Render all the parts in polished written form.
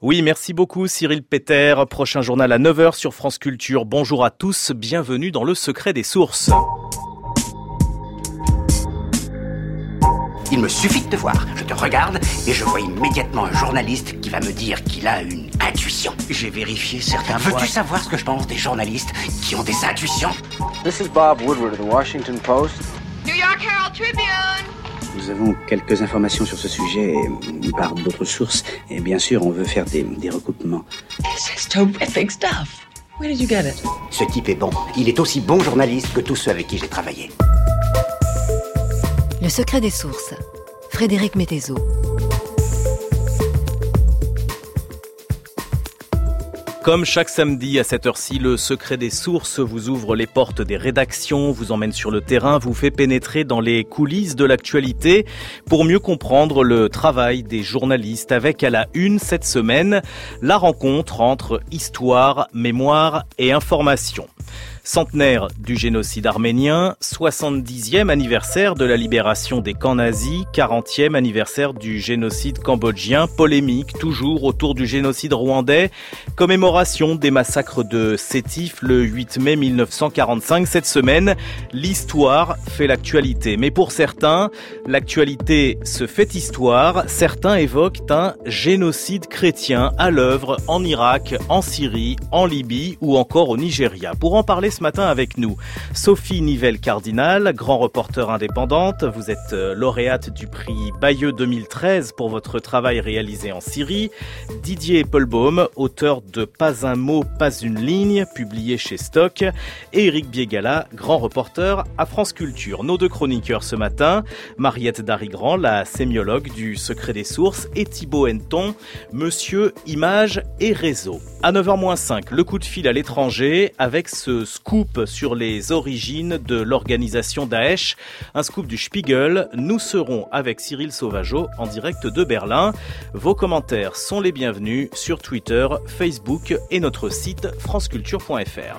Oui, merci beaucoup Cyril Peter. Prochain journal à 9h sur France Culture. Bonjour à tous, bienvenue dans le secret des sources. Il me suffit de te voir, je te regarde et je vois immédiatement un journaliste qui va me dire qu'il a une intuition. J'ai vérifié certains points. Veux-tu savoir ce que je pense des journalistes qui ont des intuitions? This is Bob Woodward of the Washington Post. New York Herald Tribune. Nous avons quelques informations sur ce sujet par d'autres sources et bien sûr on veut faire des recoupements. This is terrific stuff. Where did you get it? Ce type est bon. Il est aussi bon journaliste que tous ceux avec qui j'ai travaillé. Le secret des sources. Frédéric Mettezo. Comme chaque samedi à cette heure-ci, le secret des sources vous ouvre les portes des rédactions, vous emmène sur le terrain, vous fait pénétrer dans les coulisses de l'actualité pour mieux comprendre le travail des journalistes avec à la une cette semaine, la rencontre entre histoire, mémoire et information. Centenaire du génocide arménien, 70e anniversaire de la libération des camps nazis, 40e anniversaire du génocide cambodgien, polémique toujours autour du génocide rwandais, commémoration des massacres de Sétif le 8 mai 1945. Cette semaine, l'histoire fait l'actualité. Mais pour certains, l'actualité se fait histoire. Certains évoquent un génocide chrétien à l'œuvre en Irak, en Syrie, en Libye ou encore au Nigeria. Pour en parler ce matin avec nous, Sophie Nivelle-Cardinal, grand reporter indépendante. Vous êtes lauréate du prix Bayeux 2013 pour votre travail réalisé en Syrie. Didier Eppelbaum, auteur de Pas un mot, pas une ligne, publié chez Stock. Et Éric Biégala, grand reporter à France Culture. Nos deux chroniqueurs ce matin, Mariette Darigrand, la sémiologue du Secret des Sources, et Thibaut Henneton, monsieur Images et Réseau. À 9h-5, le coup de fil à l'étranger avec ce scoop sur les origines de l'organisation Daesh, un scoop du Spiegel. Nous serons avec Cyril Sauvageau en direct de Berlin. Vos commentaires sont les bienvenus sur Twitter, Facebook et notre site franceculture.fr.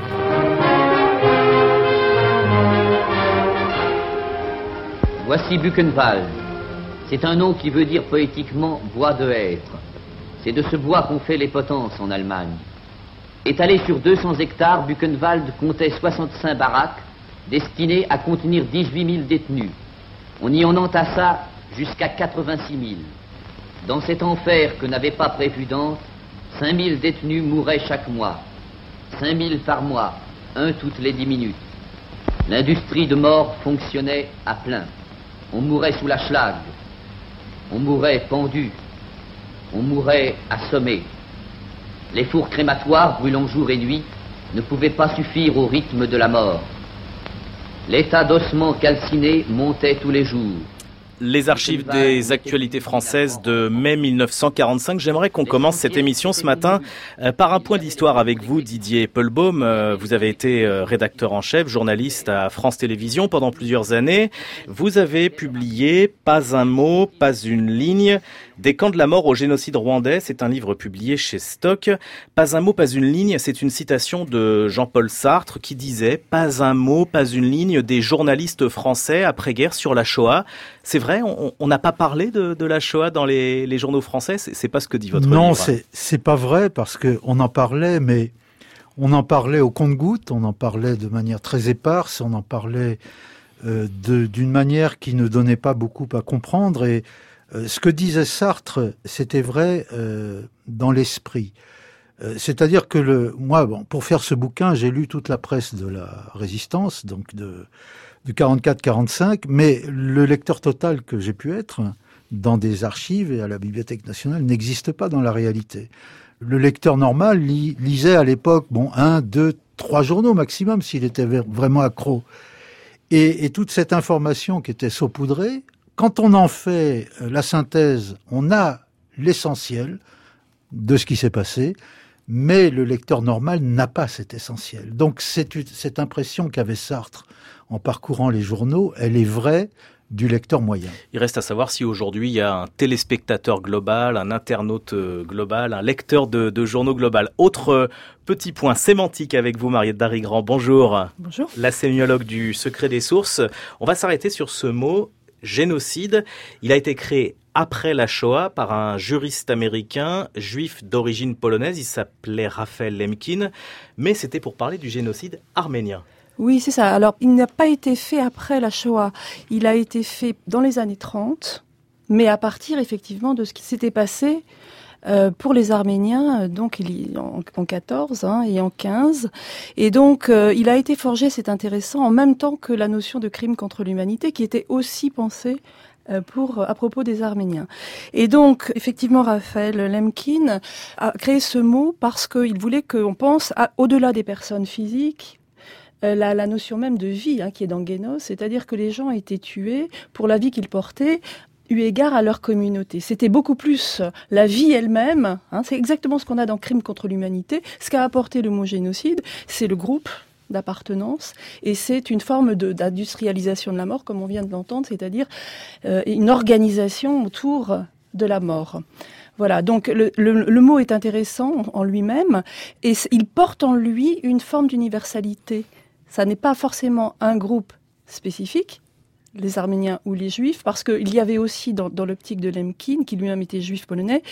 Voici Buchenwald. C'est un nom qui veut dire poétiquement bois de hêtre. C'est de ce bois qu'on fait les potences en Allemagne. Étalé sur 200 hectares, Buchenwald comptait 65 baraques destinées à contenir 18 000 détenus. On y en entassa jusqu'à 86 000. Dans cet enfer que n'avait pas prévu Dante, 5 000 détenus mouraient chaque mois. 5 000 par mois, un toutes les 10 minutes. L'industrie de mort fonctionnait à plein. On mourait sous la schlag. On mourait pendu. On mourait assommé. Les fours crématoires, brûlant jour et nuit, ne pouvaient pas suffire au rythme de la mort. L'état d'ossements calcinés montait tous les jours. Les archives des actualités françaises de mai 1945. J'aimerais qu'on commence cette émission ce matin par un point d'histoire avec vous, Didier Eppelbaum. Vous avez été rédacteur en chef, journaliste à France Télévisions pendant plusieurs années. Vous avez publié Pas un mot, pas une ligne, des camps de la mort au génocide rwandais. C'est un livre publié chez Stock. Pas un mot, pas une ligne, c'est une citation de Jean-Paul Sartre qui disait « Pas un mot, pas une ligne des journalistes français après-guerre sur la Shoah ». C'est vrai, on n'a pas parlé de la Shoah dans les journaux français. C'est pas ce que dit votre livre. Non, c'est pas vrai parce que on en parlait, mais on en parlait au compte-gouttes, on en parlait de manière très éparse, on en parlait d'une manière qui ne donnait pas beaucoup à comprendre. Et ce que disait Sartre, c'était vrai dans l'esprit. C'est-à-dire que moi, pour faire ce bouquin, j'ai lu toute la presse de la Résistance, donc de 44-45, mais le lecteur total que j'ai pu être dans des archives et à la Bibliothèque nationale n'existe pas dans la réalité. Le lecteur normal lisait à l'époque 1, 2, 3 journaux maximum s'il était vraiment accro. Et toute cette information qui était saupoudrée, quand on en fait la synthèse, on a l'essentiel de ce qui s'est passé, mais le lecteur normal n'a pas cet essentiel. Donc cette impression qu'avait Sartre en parcourant les journaux, elle est vraie du lecteur moyen. Il reste à savoir si aujourd'hui il y a un téléspectateur global, un internaute global, un lecteur de journaux global. Autre petit point sémantique avec vous, Mariette Darigrand. Bonjour. Bonjour. La sémiologue du Secret des Sources. On va s'arrêter sur ce mot génocide. Il a été créé après la Shoah par un juriste américain juif d'origine polonaise. Il s'appelait Raphaël Lemkin, mais c'était pour parler du génocide arménien. Oui, c'est ça. Alors, il n'a pas été fait après la Shoah. Il a été fait dans les années 30, mais à partir effectivement de ce qui s'était passé pour les Arméniens, donc en 14 et en 15. Et donc, il a été forgé, c'est intéressant, en même temps que la notion de crime contre l'humanité, qui était aussi pensée à propos des Arméniens. Et donc, effectivement, Raphaël Lemkin a créé ce mot parce qu'il voulait qu'on pense au-delà des personnes physiques, la notion même de vie qui est dans Génos, c'est-à-dire que les gens étaient tués pour la vie qu'ils portaient, eu égard à leur communauté. C'était beaucoup plus la vie elle-même, c'est exactement ce qu'on a dans Crime contre l'humanité. Ce qu'a apporté le mot génocide, c'est le groupe d'appartenance, et c'est une forme d'industrialisation de la mort, comme on vient de l'entendre, c'est-à-dire une organisation autour de la mort. Voilà, donc le mot est intéressant en lui-même, et il porte en lui une forme d'universalité. Ça n'est pas forcément un groupe spécifique, les Arméniens ou les Juifs, parce qu'il y avait aussi dans l'optique de Lemkin, qui lui-même était juif polonais,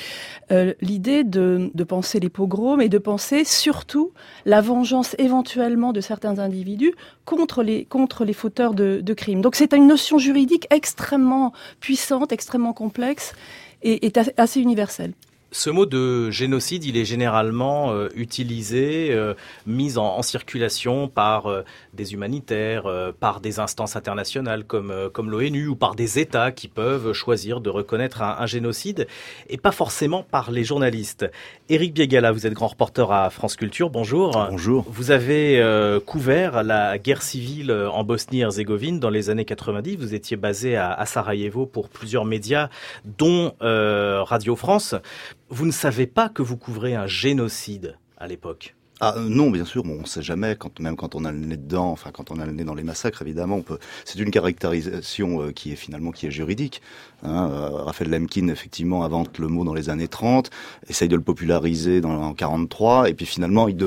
l'idée de penser les pogroms et de penser surtout la vengeance éventuellement de certains individus contre les fauteurs de crimes. Donc c'est une notion juridique extrêmement puissante, extrêmement complexe et assez universelle. Ce mot de génocide, il est généralement utilisé, mis en circulation par des humanitaires, par des instances internationales comme l'ONU ou par des États qui peuvent choisir de reconnaître un génocide, et pas forcément par les journalistes. Éric Biégala, vous êtes grand reporter à France Culture, bonjour. Bonjour. Vous avez couvert la guerre civile en Bosnie-Herzégovine dans les années 90. Vous étiez basé à Sarajevo pour plusieurs médias, dont Radio France. Vous ne savez pas que vous couvrez un génocide à l'époque? Non, bien sûr, on ne sait jamais, même quand on a le nez dedans, quand on a le nez dans les massacres, évidemment, c'est une caractérisation qui est juridique. Raphaël Lemkin, effectivement, invente le mot dans les années 30, essaye de le populariser en 43, et puis finalement, il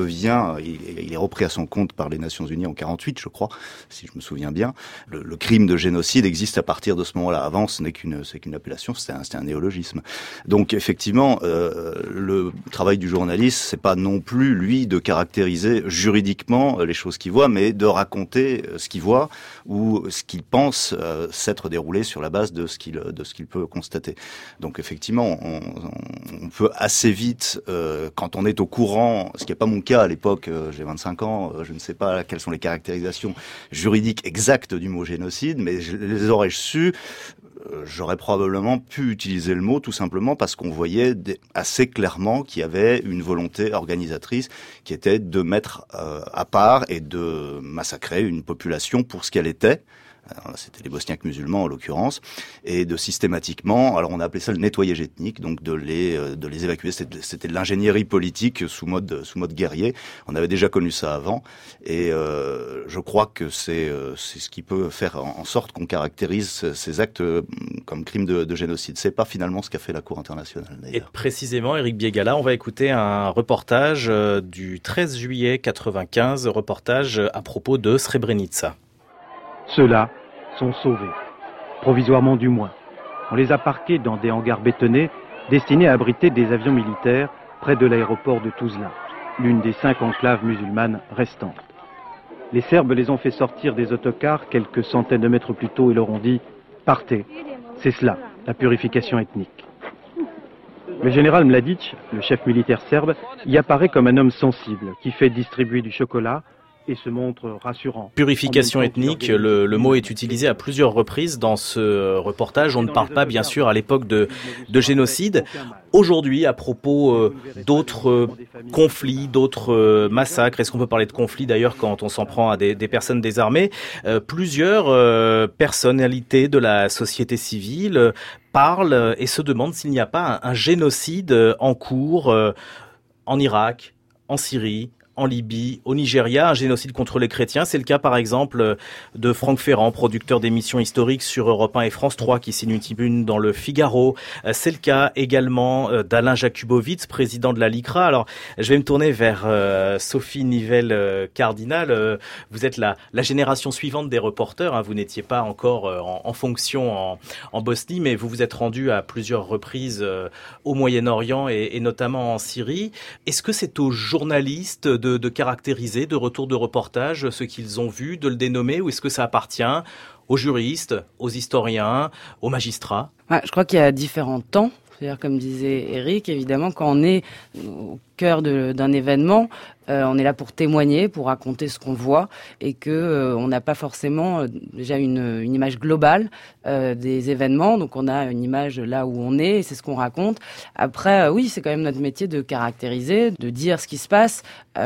est repris à son compte par les Nations Unies en 48, je crois, si je me souviens bien. Le crime de génocide existe à partir de ce moment-là. Avant, c'est qu'une appellation, c'était un néologisme. Donc, effectivement, le travail du journaliste, c'est pas non plus, lui, de caractériser juridiquement les choses qu'il voit, mais de raconter ce qu'il voit ou ce qu'il pense s'être déroulé sur la base de ce qu'il peut constater. Donc effectivement, on peut assez vite, quand on est au courant, ce qui n'est pas mon cas à l'époque, j'ai 25 ans, je ne sais pas quelles sont les caractérisations juridiques exactes du mot génocide, mais les aurais-je su, j'aurais probablement pu utiliser le mot tout simplement parce qu'on voyait assez clairement qu'il y avait une volonté organisatrice qui était de mettre à part et de massacrer une population pour ce qu'elle était. Alors, c'était les Bosniaques musulmans en l'occurrence, et de systématiquement, alors on a appelé ça le nettoyage ethnique, donc de les évacuer. C'était de l'ingénierie politique sous mode guerrier. On avait déjà connu ça avant, et je crois que c'est ce qui peut faire en sorte qu'on caractérise ces actes comme crimes de génocide. C'est pas finalement ce qu'a fait la Cour internationale, d'ailleurs. Et précisément, Éric Biégala, on va écouter un reportage du 13 juillet 95, reportage à propos de Srebrenica. Ceux-là sont sauvés, provisoirement du moins. On les a parqués dans des hangars bétonnés destinés à abriter des avions militaires près de l'aéroport de Tuzla, l'une des 5 enclaves musulmanes restantes. Les Serbes les ont fait sortir des autocars quelques centaines de mètres plus tôt et leur ont dit « Partez, c'est cela, la purification ethnique ». Le général Mladic, le chef militaire serbe, y apparaît comme un homme sensible qui fait distribuer du chocolat et se montre rassurant. Purification ethnique, le mot est utilisé à plusieurs reprises dans ce reportage. On ne parle pas, bien sûr, à l'époque de génocide. Aujourd'hui, à propos d'autres conflits, d'autres massacres, est-ce qu'on peut parler de conflits d'ailleurs quand on s'en prend à des personnes désarmées? Plusieurs personnalités de la société civile parlent et se demandent s'il n'y a pas un génocide en cours en Irak, en Syrie, en Libye, au Nigeria, un génocide contre les chrétiens. C'est le cas par exemple de Franck Ferrand, producteur d'émissions historiques sur Europe 1 et France 3, qui signe une tribune dans le Figaro. C'est le cas également d'Alain Jakubowicz, président de la LICRA. Alors, je vais me tourner vers Sophie Nivelle-Cardinal. Vous êtes la génération suivante des reporters. Vous n'étiez pas encore en fonction en Bosnie, mais vous vous êtes rendu à plusieurs reprises au Moyen-Orient et notamment en Syrie. Est-ce que c'est aux journalistes de caractériser, de retour de reportage, ce qu'ils ont vu, de le dénommer, ou est-ce que ça appartient aux juristes, aux historiens, aux magistrats ? Je crois qu'il y a différents temps. C'est-à-dire, comme disait Eric, évidemment, quand on est au cœur d'un événement, on est là pour témoigner, pour raconter ce qu'on voit, et que on n'a pas forcément déjà une image globale des événements. Donc on a une image là où on est, et c'est ce qu'on raconte. Après, oui, c'est quand même notre métier de caractériser, de dire ce qui se passe.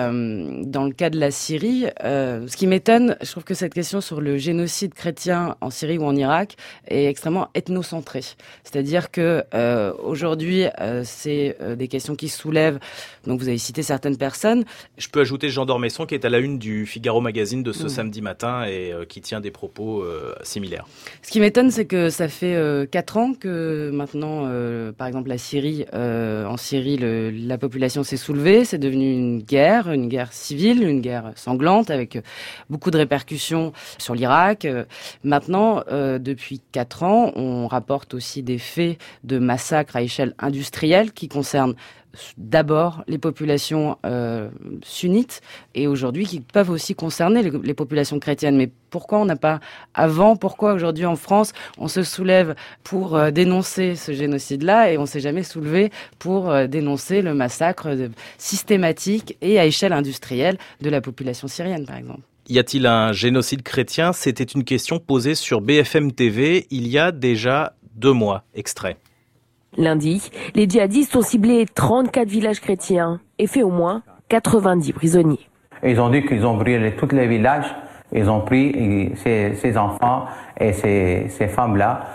Dans le cas de la Syrie, ce qui m'étonne, je trouve que cette question sur le génocide chrétien en Syrie ou en Irak est extrêmement ethnocentrée. C'est-à-dire que aujourd'hui, c'est des questions qui soulèvent. Donc vous avez cité certaines personnes. Je peux ajouter Jean d'Ormesson qui est à la une du Figaro Magazine de ce samedi matin et qui tient des propos similaires. Ce qui m'étonne, c'est que ça fait 4 ans que maintenant, par exemple, la Syrie, en Syrie, la population s'est soulevée. C'est devenu une guerre civile, une guerre sanglante avec beaucoup de répercussions sur l'Irak. Maintenant, depuis 4 ans, on rapporte aussi des faits de massacres à échelle industrielle qui concernent d'abord les populations sunnites et aujourd'hui qui peuvent aussi concerner les populations chrétiennes. Mais pourquoi on n'a pas avant, pourquoi aujourd'hui en France on se soulève pour dénoncer ce génocide-là et on s'est jamais soulevé pour dénoncer le massacre systématique et à échelle industrielle de la population syrienne par exemple? Y a-t-il un génocide chrétien? C'était une question posée sur BFM TV il y a déjà 2 mois. Extrait. Lundi, les djihadistes ont ciblé 34 villages chrétiens et fait au moins 90 prisonniers. Ils ont dit qu'ils ont brûlé tous les villages, ils ont pris ces enfants et ces femmes-là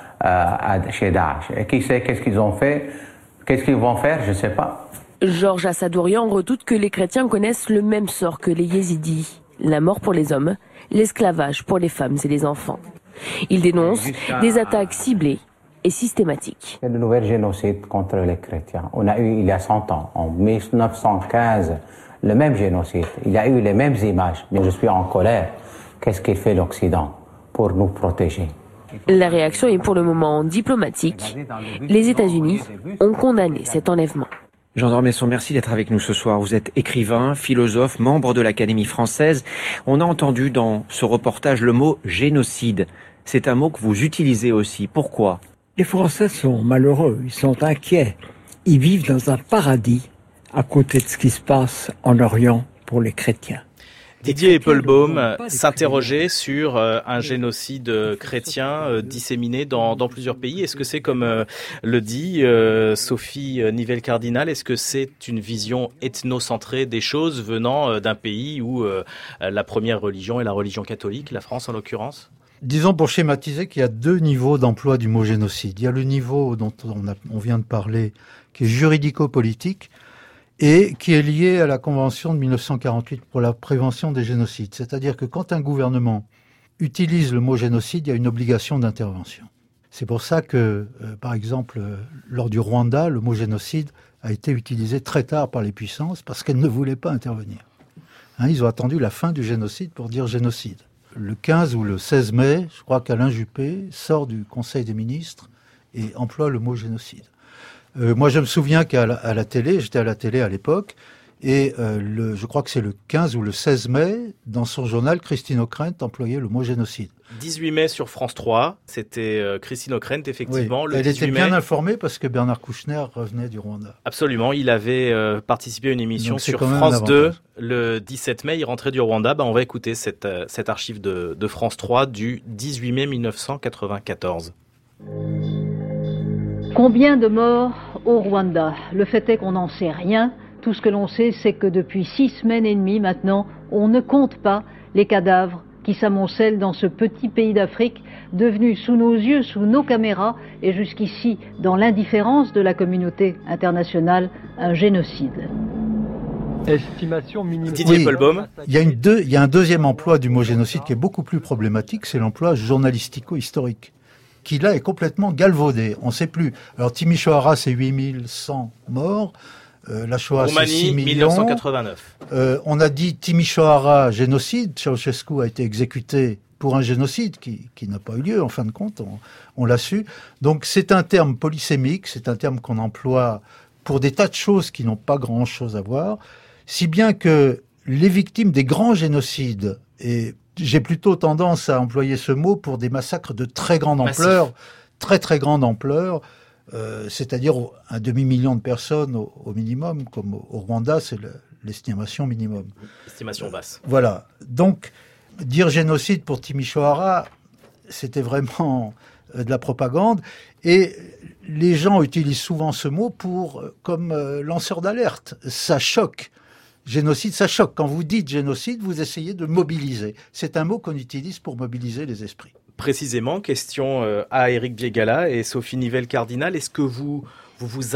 chez Daesh. Et qui sait qu'est-ce qu'ils ont fait, qu'est-ce qu'ils vont faire, je ne sais pas. Georges Assadourian redoute que les chrétiens connaissent le même sort que les yézidis. La mort pour les hommes, l'esclavage pour les femmes et les enfants. Il dénonce des attaques ciblées et systématique. C'est le nouvel génocide contre les chrétiens. On a eu il y a 100 ans, en 1915, le même génocide. Il y a eu les mêmes images. Mais je suis en colère. Qu'est-ce qu'il fait l'Occident pour nous protéger? La réaction est pour le moment diplomatique. Les États-Unis ont condamné cet enlèvement. Jean d'Ormesson, merci d'être avec nous ce soir. Vous êtes écrivain, philosophe, membre de l'Académie française. On a entendu dans ce reportage le mot génocide. C'est un mot que vous utilisez aussi. Pourquoi ? Les Français sont malheureux, ils sont inquiets. Ils vivent dans un paradis à côté de ce qui se passe en Orient pour les chrétiens. Didier Eppelbaum s'interrogeait sur un génocide chrétien disséminé dans plusieurs pays. Est-ce que c'est, comme le dit Sophie Nivelle-Cardinal, est-ce que c'est une vision ethnocentrée des choses venant d'un pays où la première religion est la religion catholique, la France en l'occurrence ? Disons pour schématiser qu'il y a 2 niveaux d'emploi du mot génocide. Il y a le niveau dont on vient de parler, qui est juridico-politique, et qui est lié à la Convention de 1948 pour la prévention des génocides. C'est-à-dire que quand un gouvernement utilise le mot génocide, il y a une obligation d'intervention. C'est pour ça que, par exemple, lors du Rwanda, le mot génocide a été utilisé très tard par les puissances parce qu'elles ne voulaient pas intervenir. Ils ont attendu la fin du génocide pour dire génocide. Le 15 ou le 16 mai, je crois qu'Alain Juppé sort du Conseil des ministres et emploie le mot génocide. Moi, je me souviens qu'à la télé, j'étais à la télé à l'époque, et je crois que c'est le 15 ou le 16 mai, dans son journal, Christine Ockrent employait le mot génocide. 18 mai sur France 3, c'était Christine Ockrent, effectivement. Oui, le elle 18 était mai. bien informée parce que Bernard Kouchner revenait du Rwanda. Absolument, il avait participé à une émission sur quand même France 2 le 17 mai, il rentrait du Rwanda. On va écouter cette archive de France 3 du 18 mai 1994. Combien de morts au Rwanda? Le fait est qu'on n'en sait rien. Tout ce que l'on sait, c'est que depuis 6 semaines et demie maintenant, on ne compte pas les cadavres qui s'amoncellent dans ce petit pays d'Afrique, devenu sous nos yeux, sous nos caméras, et jusqu'ici, dans l'indifférence de la communauté internationale, un génocide. Estimation minimale. Didier Polbaum. Il y a un deuxième emploi du mot génocide qui est beaucoup plus problématique, c'est l'emploi journalistico-historique, qui là est complètement galvaudé. On ne sait plus. Alors Timișoara, c'est 8100 morts. La Shoah, c'est 6 millions. 1989. On a dit Timișoara, génocide. Ceausescu a été exécuté pour un génocide qui n'a pas eu lieu, en fin de compte, on l'a su. Donc c'est un terme polysémique, c'est un terme qu'on emploie pour des tas de choses qui n'ont pas grand-chose à voir, si bien que les victimes des grands génocides, et j'ai plutôt tendance à employer ce mot pour des massacres de très grande ampleur, très très grande ampleur, c'est-à-dire un demi-million de personnes au minimum, comme au Rwanda, c'est l'estimation minimum. Estimation basse. Voilà. Donc, dire génocide pour Timișoara, c'était vraiment de la propagande. Et les gens utilisent souvent ce mot comme lanceur d'alerte. Ça choque. Génocide, ça choque. Quand vous dites génocide, vous essayez de mobiliser. C'est un mot qu'on utilise pour mobiliser les esprits. Précisément, question à Éric Biégala et Sophie Nivelle-Cardinal. Est-ce que vous vous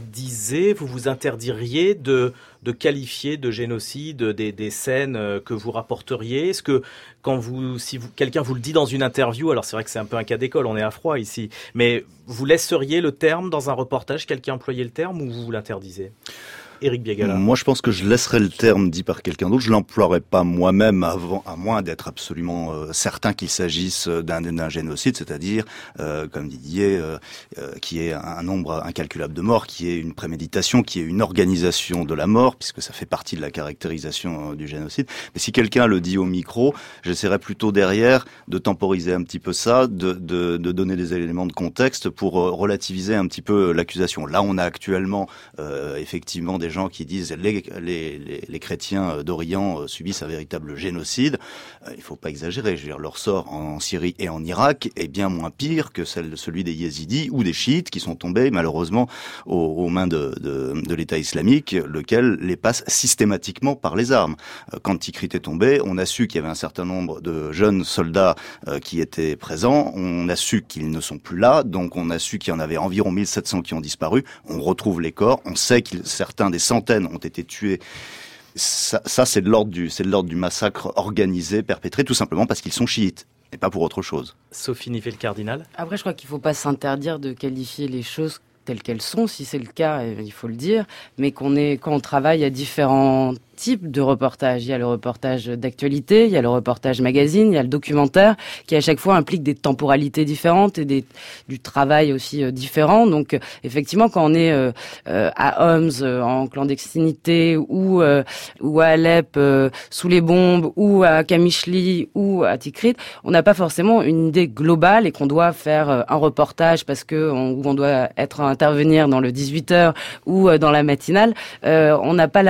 interdiriez de qualifier de génocide des scènes que vous rapporteriez? Est-ce que quelqu'un vous le dit dans une interview, alors c'est vrai que c'est un peu un cas d'école, on est à froid ici, mais vous laisseriez le terme dans un reportage, quelqu'un employer le terme, ou vous l'interdisez? Éric Biégala. Moi, je pense que je laisserai le terme dit par quelqu'un d'autre. Je l'emploierai pas moi-même à moins d'être absolument certain qu'il s'agisse d'un génocide, c'est-à-dire, comme Didier, qui est un nombre incalculable de morts, qui est une préméditation, qui est une organisation de la mort, puisque ça fait partie de la caractérisation du génocide. Mais si quelqu'un le dit au micro, j'essaierai plutôt derrière de temporiser un petit peu ça, de donner des éléments de contexte pour relativiser un petit peu l'accusation. Là, on a actuellement effectivement des gens qui disent les chrétiens d'Orient subissent un véritable génocide. Il faut pas exagérer. Je veux dire, leur sort en Syrie et en Irak est bien moins pire que celui des yézidis ou des chiites qui sont tombés malheureusement aux mains de l'État islamique, lequel les passe systématiquement par les armes. Quand Tikrit est tombé, on a su qu'il y avait un certain nombre de jeunes soldats qui étaient présents. On a su qu'ils ne sont plus là, donc on a su qu'il y en avait environ 1700 qui ont disparu. On retrouve les corps. On sait que certains des centaines ont été tués. Ça c'est de l'ordre du massacre organisé, perpétré, tout simplement parce qu'ils sont chiites, et pas pour autre chose. Sophie Nivelle-Cardinal. Après, je crois qu'il ne faut pas s'interdire de qualifier les choses telles qu'elles sont, si c'est le cas, il faut le dire, mais quand on travaille à différents types de reportages. Il y a le reportage d'actualité, il y a le reportage magazine, il y a le documentaire, qui à chaque fois implique des temporalités différentes et du travail aussi différent. Donc effectivement, quand on est à Homs, en clandestinité, ou à Alep, sous les bombes, ou à Qamishli, ou à Tikrit, on n'a pas forcément une idée globale et qu'on doit faire un reportage parce que où on doit intervenir dans le 18h ou dans la matinale. On n'a pas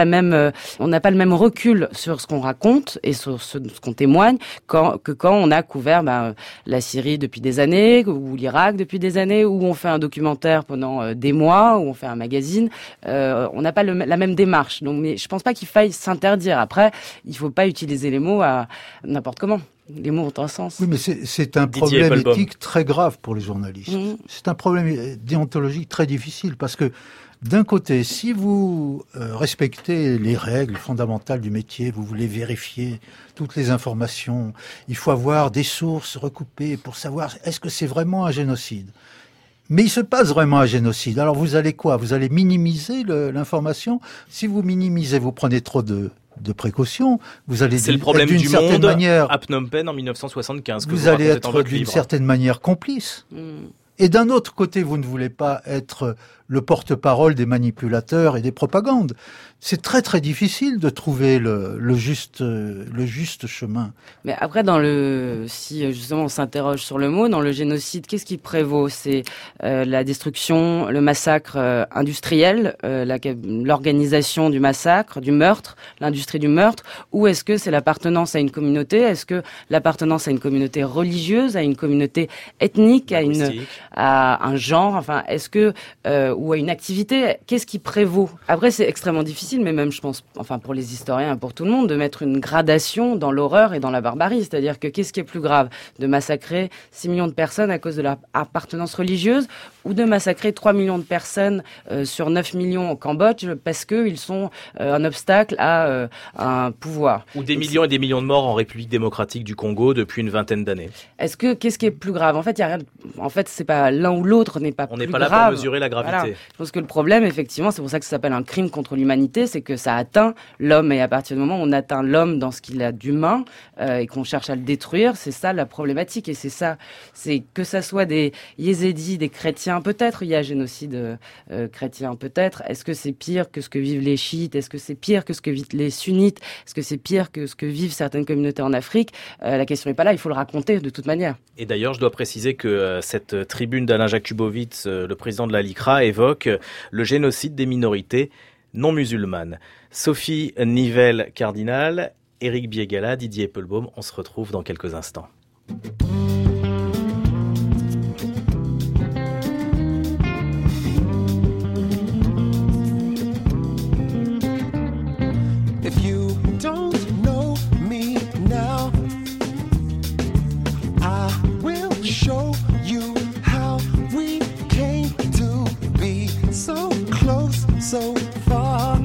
le même recul sur ce qu'on raconte et sur ce qu'on témoigne que quand on a couvert la Syrie depuis des années ou l'Irak depuis des années, où on fait un documentaire pendant des mois, où on fait un magazine. On n'a pas la même démarche. Donc, mais je pense pas qu'il faille s'interdire. Après, il faut pas utiliser les mots à n'importe comment. Les mots ont un sens. Oui, mais c'est un problème éthique très grave pour les journalistes. Mmh. C'est un problème déontologique très difficile parce que d'un côté, si vous respectez les règles fondamentales du métier, vous voulez vérifier toutes les informations, il faut avoir des sources recoupées pour savoir est-ce que c'est vraiment un génocide. Mais il se passe vraiment un génocide. Alors vous allez quoi? Vous allez minimiser l'information. Si vous minimisez, vous prenez trop de précautions, vous allez c'est le problème d'une du certaine monde manière, à Phnom Penh en 1975. Vous allez être d'une certaine manière complice. Et d'un autre côté, vous ne voulez pas être le porte-parole des manipulateurs et des propagandes. C'est très très difficile de trouver le juste chemin. Mais après, si justement on s'interroge sur le mot, dans le génocide, qu'est-ce qui prévaut? C'est la destruction, le massacre industriel, l'organisation du massacre, du meurtre, l'industrie du meurtre, ou est-ce que c'est l'appartenance à une communauté? Est-ce que l'appartenance à une communauté religieuse, à une communauté ethnique, à un genre, enfin, est-ce que ou à une activité, qu'est-ce qui prévaut? Après, c'est extrêmement difficile, mais même, je pense, enfin, pour les historiens, pour tout le monde, de mettre une gradation dans l'horreur et dans la barbarie. C'est-à-dire que qu'est-ce qui est plus grave? De massacrer 6 millions de personnes à cause de leur appartenance religieuse, ou de massacrer 3 millions de personnes sur 9 millions au Cambodge parce qu'ils sont un obstacle à un pouvoir. Ou des millions et des millions de morts en République démocratique du Congo depuis une vingtaine d'années. Qu'est-ce qui est plus grave? En fait, il y a rien. En fait, c'est pas l'un ou l'autre n'est pas plus grave. On n'est pas là pour mesurer la gravité. Voilà. Je pense que le problème, effectivement, c'est pour ça que ça s'appelle un crime contre l'humanité, c'est que ça atteint l'homme, et à partir du moment où on atteint l'homme dans ce qu'il a d'humain et qu'on cherche à le détruire, c'est ça la problématique. Et c'est ça, c'est que ça soit des yézidis, des chrétiens, peut-être il y a génocide chrétien, peut-être. Est-ce que c'est pire que ce que vivent les chiites? Est-ce que c'est pire que ce que vivent les sunnites? Est-ce que c'est pire que ce que vivent certaines communautés en Afrique? La question n'est pas là, il faut le raconter de toute manière. Et d'ailleurs, je dois préciser que cette tribune d'Alain Jakubowicz, le président de la LICRA, évoque le génocide des minorités non musulmanes. Sophie Nivelle-Cardinal, Éric Biégala, Didier Eppelbaum, on se retrouve dans quelques instants. So far,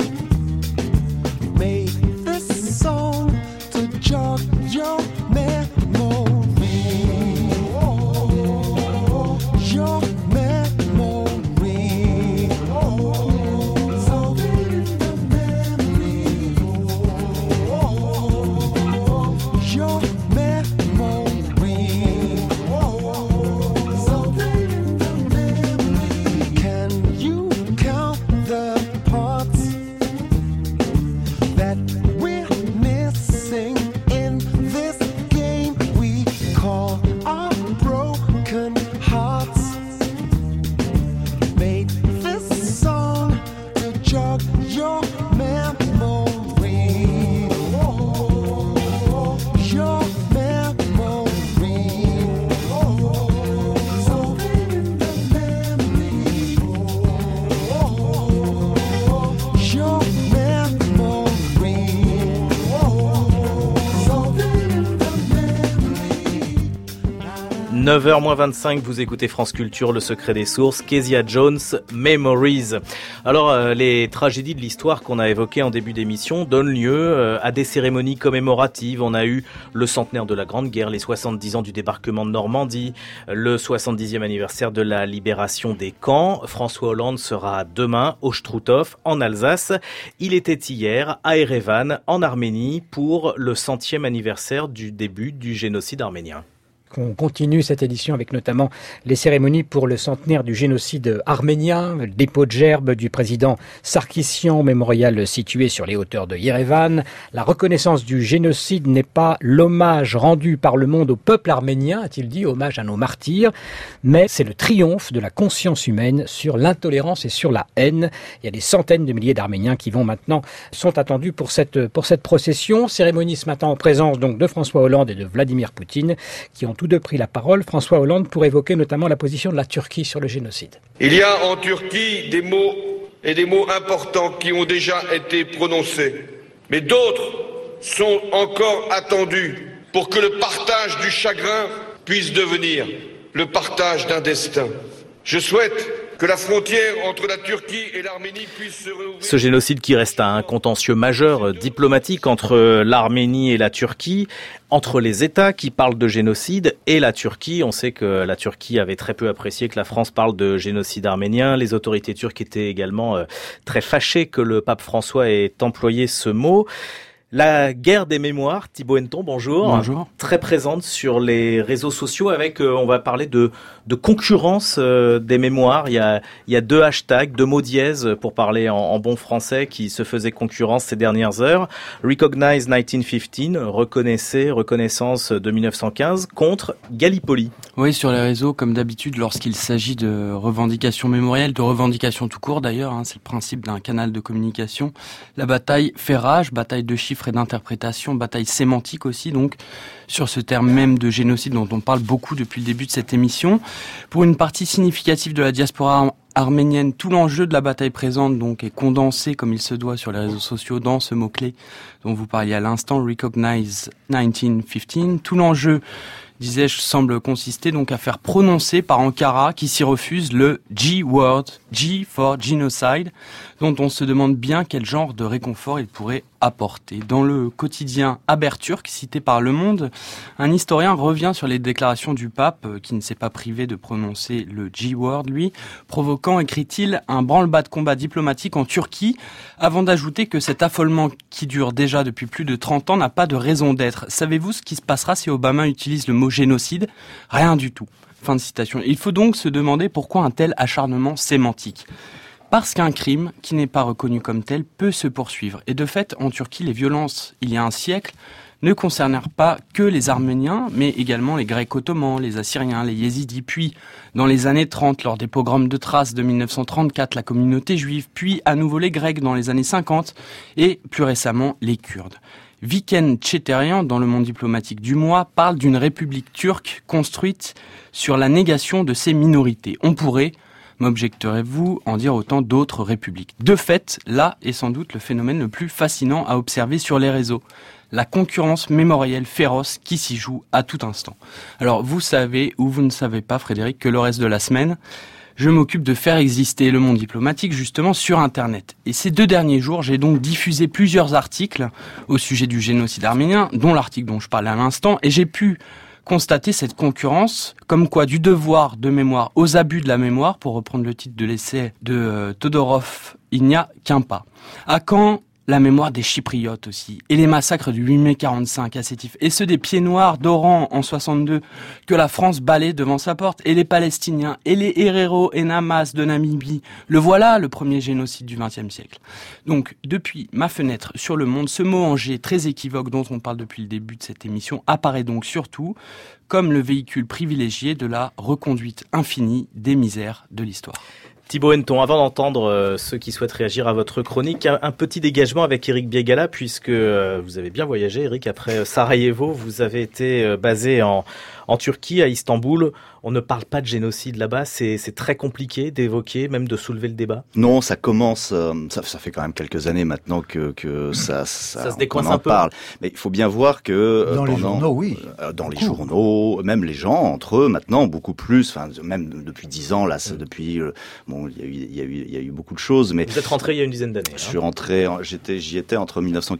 make this song to jog your memory. Your memory. So in the memory. Your memory. So in the memory. Can you count the parts that we're missing in this game we call our broken hearts? Made this song to jog your memory. Your memory. So in the memory. Your memory. So in the memory. 9h-25, vous écoutez France Culture, le secret des sources, Kezia Jones, Memories. Alors, les tragédies de l'histoire qu'on a évoquées en début d'émission donnent lieu à des cérémonies commémoratives. On a eu le centenaire de la Grande Guerre, les 70 ans du débarquement de Normandie, le 70e anniversaire de la libération des camps. François Hollande sera demain au Struthof, en Alsace. Il était hier à Erevan, en Arménie, pour le 100e anniversaire du début du génocide arménien. On continue cette édition avec notamment les cérémonies pour le centenaire du génocide arménien, le dépôt de gerbe du président Sarkissian, mémorial situé sur les hauteurs de Yerevan. La reconnaissance du génocide n'est pas l'hommage rendu par le monde au peuple arménien, a-t-il dit, hommage à nos martyrs, mais c'est le triomphe de la conscience humaine sur l'intolérance et sur la haine. Il y a des centaines de milliers d'Arméniens qui sont attendus pour cette procession. Cérémonie ce matin en présence donc de François Hollande et de Vladimir Poutine, qui ont tous deux pris la parole. François Hollande pour évoquer notamment la position de la Turquie sur le génocide. Il y a en Turquie des mots importants qui ont déjà été prononcés, mais d'autres sont encore attendus pour que le partage du chagrin puisse devenir le partage d'un destin. Je souhaite que la frontière entre la Turquie et l'Arménie puisse se rouvrir. Ce génocide qui reste un contentieux majeur diplomatique entre l'Arménie et la Turquie, entre les États qui parlent de génocide et la Turquie. On sait que la Turquie avait très peu apprécié que la France parle de génocide arménien. Les autorités turques étaient également très fâchées que le pape François ait employé ce mot. La guerre des mémoires, Thibaut Henneton, bonjour. Bonjour. Très présente sur les réseaux sociaux avec, on va parler de concurrence des mémoires. Il y a deux hashtags, deux mots dièses pour parler en bon français qui se faisaient concurrence ces dernières heures. Recognize 1915, reconnaissance de 1915 contre Gallipoli. Oui, sur les réseaux, comme d'habitude, lorsqu'il s'agit de revendications mémorielles, de revendications tout court d'ailleurs, c'est le principe d'un canal de communication. La bataille fait rage, bataille de chiffres frais d'interprétation, bataille sémantique aussi, donc, sur ce terme même de génocide dont on parle beaucoup depuis le début de cette émission. Pour une partie significative de la diaspora arménienne, tout l'enjeu de la bataille présente donc est condensé comme il se doit sur les réseaux sociaux dans ce mot-clé dont vous parliez à l'instant, Recognize 1915. Tout l'enjeu, disais-je, semble consister donc à faire prononcer par Ankara, qui s'y refuse, le G-word, G for genocide, dont on se demande bien quel genre de réconfort il pourrait apporter. Dans le quotidien Haberturk, cité par Le Monde, un historien revient sur les déclarations du pape, qui ne s'est pas privé de prononcer le G-word, lui, provoquant, écrit-il, un branle-bas de combat diplomatique en Turquie, avant d'ajouter que cet affolement qui dure déjà depuis plus de 30 ans n'a pas de raison d'être. Savez-vous ce qui se passera si Obama utilise le mot génocide ? Rien du tout. Fin de citation. Il faut donc se demander pourquoi un tel acharnement sémantique. Parce qu'un crime qui n'est pas reconnu comme tel peut se poursuivre. Et de fait, en Turquie, les violences, il y a un siècle, ne concernèrent pas que les Arméniens, mais également les Grecs ottomans, les Assyriens, les Yézidis, puis, dans les années 30, lors des pogroms de Thrace de 1934, la communauté juive, puis à nouveau les Grecs dans les années 50, et plus récemment, les Kurdes. Viken Çeterian, dans le monde diplomatique du mois, parle d'une république turque construite sur la négation de ses minorités. On pourrait, m'objecterez-vous, en dire autant d'autres républiques. De fait, là est sans doute le phénomène le plus fascinant à observer sur les réseaux. La concurrence mémorielle féroce qui s'y joue à tout instant. Alors, vous savez ou vous ne savez pas, Frédéric, que le reste de la semaine, je m'occupe de faire exister le monde diplomatique justement sur Internet. Et ces 2 derniers jours, j'ai donc diffusé plusieurs articles au sujet du génocide arménien, dont l'article dont je parlais à l'instant, et j'ai pu constater cette concurrence, comme quoi du devoir de mémoire aux abus de la mémoire, pour reprendre le titre de l'essai de Todorov, il n'y a qu'un pas. À quand la mémoire des Chypriotes aussi, et les massacres du 8 mai 45 à Sétif, et ceux des Pieds Noirs d'Oran en 62, que la France balaye devant sa porte, et les Palestiniens, et les Herero et Namas de Namibie. Le voilà, le premier génocide du XXe siècle. Donc, depuis ma fenêtre sur le monde, ce mot en G très équivoque dont on parle depuis le début de cette émission apparaît donc surtout comme le véhicule privilégié de la reconduite infinie des misères de l'histoire. Thibaut Henneton, avant d'entendre ceux qui souhaitent réagir à votre chronique, un petit dégagement avec Eric Biegala, puisque vous avez bien voyagé, Eric, après Sarajevo, vous avez été basé en Turquie, à Istanbul. On ne parle pas de génocide là-bas, c'est très compliqué d'évoquer, même de soulever le débat. Non, ça commence, ça fait quand même quelques années maintenant que ça se décoince on en un peu. Parle. Mais il faut bien voir que dans les journaux, oui. Dans les journaux, même les gens entre eux maintenant beaucoup plus. Enfin, même depuis 10 ans là, depuis bon, il y a eu beaucoup de choses. Mais vous êtes rentré il y a une dizaine d'années. Je suis rentré, j'y étais entre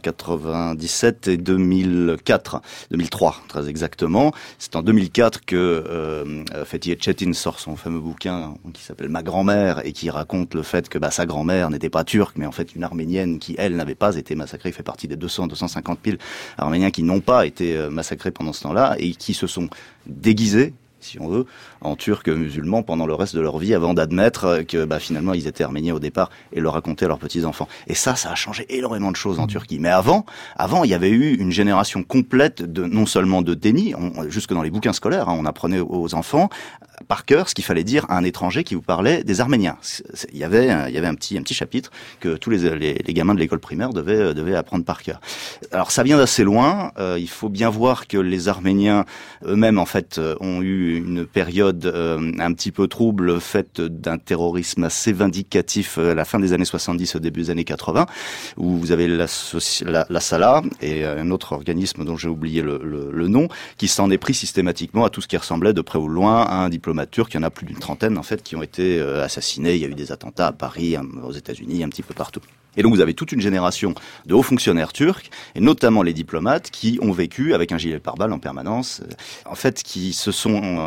1997 et 2003 très exactement. C'est en 2004 que Fethi Etchetin sort son fameux bouquin qui s'appelle Ma grand-mère et qui raconte le fait que sa grand-mère n'était pas turque mais en fait une arménienne qui elle n'avait pas été massacrée, fait partie des 250 000 arméniens qui n'ont pas été massacrés pendant ce temps-là et qui se sont déguisés, si on veut, en turcs musulmans pendant le reste de leur vie avant d'admettre que finalement ils étaient arméniens au départ et le raconter à leurs petits-enfants. Et ça a changé énormément de choses en Turquie. Mais avant, il y avait eu une génération complète de, non seulement de déni, jusque dans les bouquins scolaires, on apprenait aux enfants par cœur ce qu'il fallait dire à un étranger qui vous parlait des Arméniens. Il y avait un petit chapitre que tous les gamins de l'école primaire devaient apprendre par cœur. Alors ça vient d'assez loin, il faut bien voir que les Arméniens eux-mêmes en fait ont eu une période un petit peu trouble faite d'un terrorisme assez vindicatif à la fin des années 70 au début des années 80 où vous avez la Sala et un autre organisme dont j'ai oublié le nom qui s'en est pris systématiquement à tout ce qui ressemblait de près ou de loin à un diplomate turc. Il y en a plus d'une trentaine en fait qui ont été assassinés. Il y a eu des attentats à Paris, aux États-Unis, un petit peu partout. Et donc vous avez toute une génération de hauts fonctionnaires turcs, et notamment les diplomates, qui ont vécu avec un gilet pare-balles en permanence, en fait, qui se sont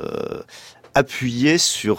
appuyés sur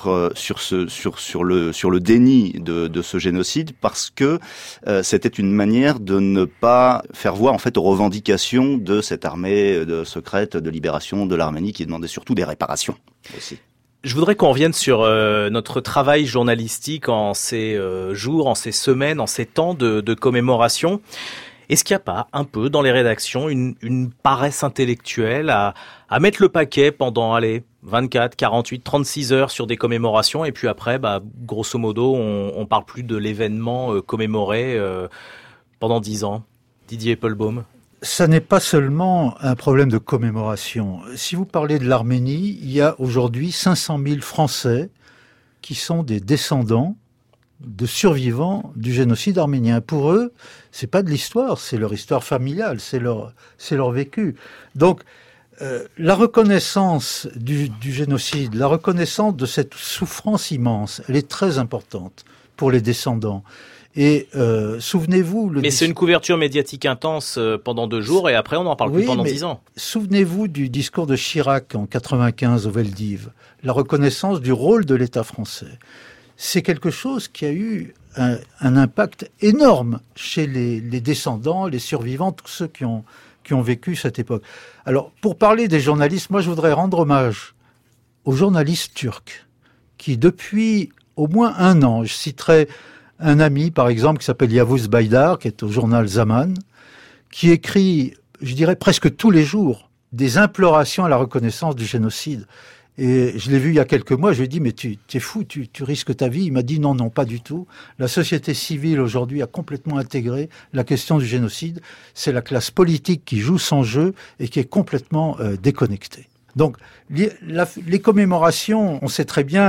le déni de ce génocide parce que c'était une manière de ne pas faire voix en fait aux revendications de cette armée secrète de libération de l'Arménie qui demandait surtout des réparations aussi. Je voudrais qu'on revienne sur notre travail journalistique en ces jours, en ces semaines, en ces temps de commémoration. Est-ce qu'il n'y a pas un peu dans les rédactions une paresse intellectuelle à mettre le paquet pendant 24, 48, 36 heures sur des commémorations et puis après, grosso modo, on parle plus de l'événement commémoré pendant 10 ans? Didier Eppelbaum. Ça n'est pas seulement un problème de commémoration. Si vous parlez de l'Arménie, il y a aujourd'hui 500 000 Français qui sont des descendants de survivants du génocide arménien. Pour eux, c'est pas de l'histoire, c'est leur histoire familiale, c'est leur vécu. Donc, la reconnaissance du génocide, la reconnaissance de cette souffrance immense, elle est très importante pour les descendants. Et souvenez-vous... Mais c'est une couverture médiatique intense pendant 2 jours et après on n'en parle plus pendant 10 ans. Souvenez-vous du discours de Chirac en 95 au Veldiv, la reconnaissance du rôle de l'État français. C'est quelque chose qui a eu un impact énorme chez les descendants, les survivants, tous ceux qui ont vécu cette époque. Alors, pour parler des journalistes, moi je voudrais rendre hommage aux journalistes turcs qui, depuis au moins 1 an, je citerai un ami, par exemple, qui s'appelle Yavuz Baydar, qui est au journal Zaman, qui écrit, je dirais presque tous les jours, des implorations à la reconnaissance du génocide. Et je l'ai vu il y a quelques mois, je lui ai dit, mais tu es fou, tu risques ta vie. Il m'a dit, non, pas du tout. La société civile, aujourd'hui, a complètement intégré la question du génocide. C'est la classe politique qui joue son jeu et qui est complètement déconnectée. Donc, les commémorations, on sait très bien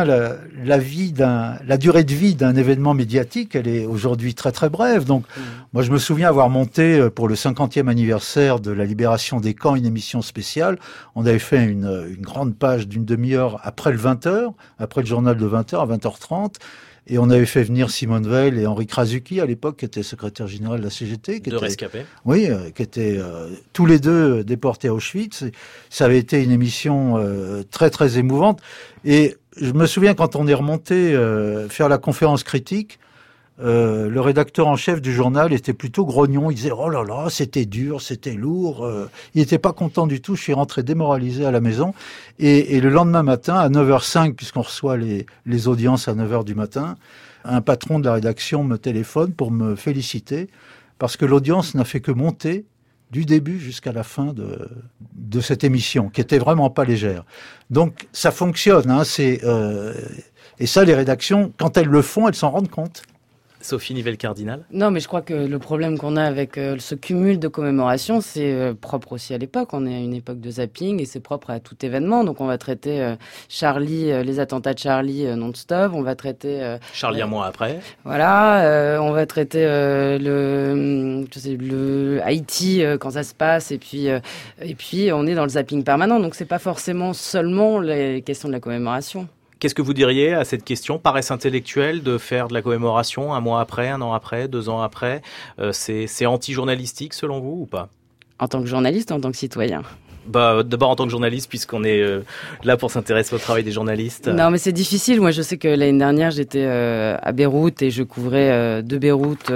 la durée de vie d'un événement médiatique, elle est aujourd'hui très très brève. Donc, moi je me souviens avoir monté pour le 50e anniversaire de la libération des camps une émission spéciale. On avait fait une grande page d'une demi-heure après le 20h, après le journal de 20h à 20h30. Et on avait fait venir Simone Veil et Henri Krasuki, à l'époque, qui était secrétaire général de la CGT. Deux rescapés. Oui, qui étaient tous les deux déportés à Auschwitz. Ça avait été une émission très, très émouvante. Et je me souviens, quand on est remonté faire la conférence critique, le rédacteur en chef du journal était plutôt grognon. Il disait « Oh là là, c'était dur, c'était lourd ». Il n'était pas content du tout. Je suis rentré démoralisé à la maison. Et le lendemain matin, à 9h05, puisqu'on reçoit les audiences à 9h du matin, un patron de la rédaction me téléphone pour me féliciter parce que l'audience n'a fait que monter du début jusqu'à la fin de cette émission, qui était vraiment pas légère. Donc ça fonctionne. Hein, et ça, les rédactions, quand elles le font, elles s'en rendent compte. Sophie Nivelle-Cardinal. Non, mais je crois que le problème qu'on a avec ce cumul de commémorations, c'est propre aussi à l'époque. On est à une époque de zapping et c'est propre à tout événement. Donc on va traiter Charlie, les attentats de Charlie non-stop. On va traiter... Charlie un mois après. Voilà. On va traiter le Haïti quand ça se passe. Et puis on est dans le zapping permanent. Donc c'est pas forcément seulement les questions de la commémoration. Qu'est-ce que vous diriez à cette question? Paresse intellectuelle de faire de la commémoration 1 mois après, 1 an après, 2 ans après? C'est anti-journalistique selon vous ou pas? En tant que journaliste ou en tant que citoyen? D'abord en tant que journaliste, puisqu'on est là pour s'intéresser au travail des journalistes. Non, mais c'est difficile. Moi, je sais que l'année dernière, j'étais à Beyrouth et je couvrais de Beyrouth